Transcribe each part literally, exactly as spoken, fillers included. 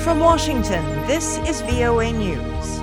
from Washington, this is V O A News.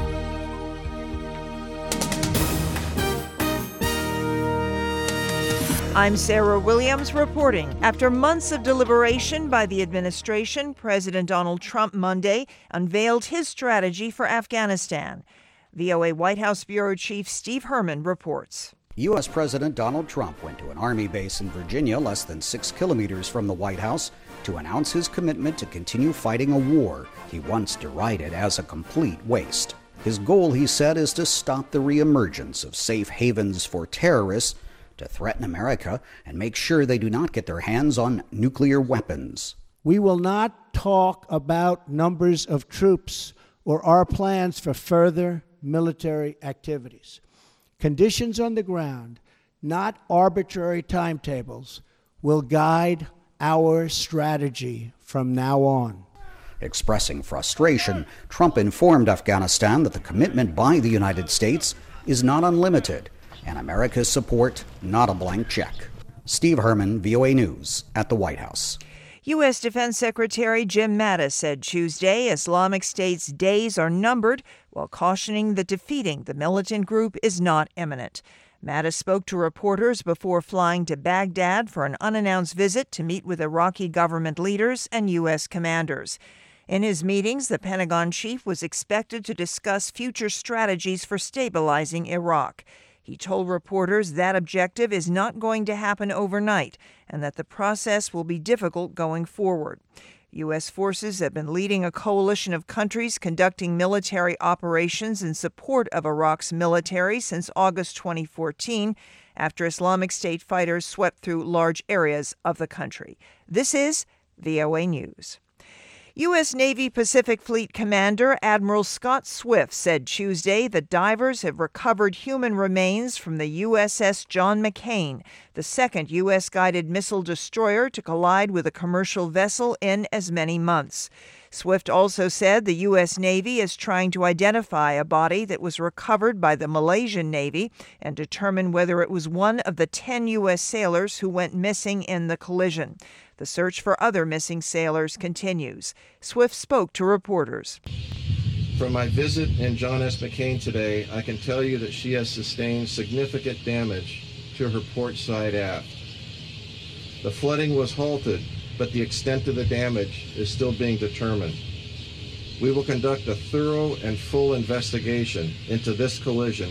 I'm Sarah Williams reporting. After months of deliberation by the administration, President Donald Trump Monday unveiled his strategy for Afghanistan. V O A White House Bureau Chief Steve Herman reports. U S. President Donald Trump went to an Army base in Virginia, less than six kilometers from the White House, to announce his commitment to continue fighting a war he once derided as a complete waste. His goal, he said, is to stop the reemergence of safe havens for terrorists, to threaten America and make sure they do not get their hands on nuclear weapons. We will not talk about numbers of troops or our plans for further military activities. Conditions on the ground, not arbitrary timetables, will guide our strategy from now on. Expressing frustration, Trump informed Afghanistan that the commitment by the United States is not unlimited, and America's support not a blank check. Steve Herman, V O A News, at the White House. U S. Defense Secretary Jim Mattis said Tuesday Islamic State's days are numbered, while cautioning that defeating the militant group is not imminent. Mattis spoke to reporters before flying to Baghdad for an unannounced visit to meet with Iraqi government leaders and U S commanders. In his meetings, the Pentagon chief was expected to discuss future strategies for stabilizing Iraq. He told reporters that objective is not going to happen overnight and that the process will be difficult going forward. U S forces have been leading a coalition of countries conducting military operations in support of Iraq's military since August twenty fourteen, after Islamic State fighters swept through large areas of the country. This is V O A News. U S. Navy Pacific Fleet Commander Admiral Scott Swift said Tuesday that divers have recovered human remains from the U S S John McCain, the second U S guided missile destroyer to collide with a commercial vessel in as many months. Swift also said the U S. Navy is trying to identify a body that was recovered by the Malaysian Navy and determine whether it was one of the ten U S sailors who went missing in the collision. The search for other missing sailors continues. Swift spoke to reporters. From my visit in John S. McCain today, I can tell you that she has sustained significant damage to her port side aft. The flooding was halted, but the extent of the damage is still being determined. We will conduct a thorough and full investigation into this collision,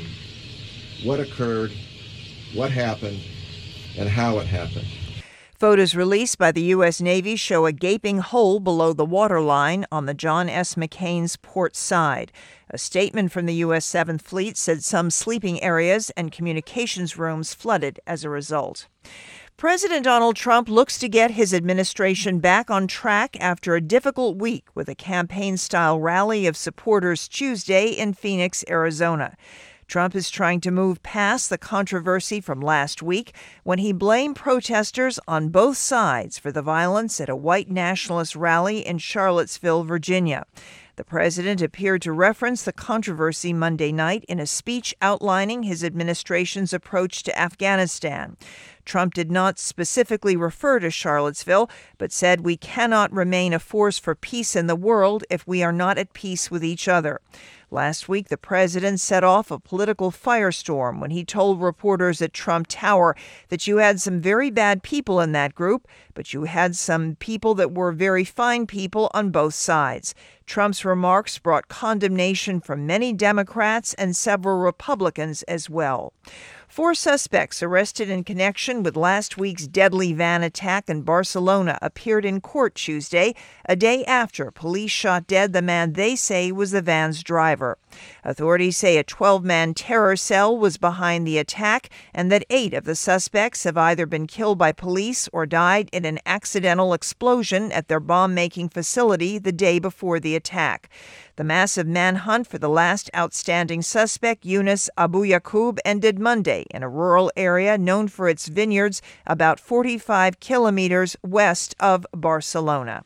what occurred, what happened, and how it happened. Photos released by the U S. Navy show a gaping hole below the waterline on the John S. McCain's port side. A statement from the U S. seventh Fleet said some sleeping areas and communications rooms flooded as a result. President Donald Trump looks to get his administration back on track after a difficult week with a campaign-style rally of supporters Tuesday in Phoenix, Arizona. Trump is trying to move past the controversy from last week when he blamed protesters on both sides for the violence at a white nationalist rally in Charlottesville, Virginia. The president appeared to reference the controversy Monday night in a speech outlining his administration's approach to Afghanistan. Trump did not specifically refer to Charlottesville, but said we cannot remain a force for peace in the world if we are not at peace with each other. Last week, the president set off a political firestorm when he told reporters at Trump Tower that you had some very bad people in that group, but you had some people that were very fine people on both sides. Trump's remarks brought condemnation from many Democrats and several Republicans as well. Four suspects arrested in connection with last week's deadly van attack in Barcelona appeared in court Tuesday, a day after police shot dead the man they say was the van's driver. Authorities say a twelve-man terror cell was behind the attack and that eight of the suspects have either been killed by police or died in an accidental explosion at their bomb-making facility the day before the attack. The massive manhunt for the last outstanding suspect, Yunus Abu Yaqub, ended Monday in a rural area known for its vineyards about forty-five kilometers west of Barcelona.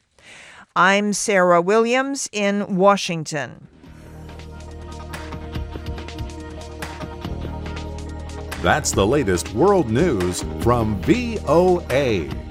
I'm Sarah Williams in Washington. That's the latest world news from V O A.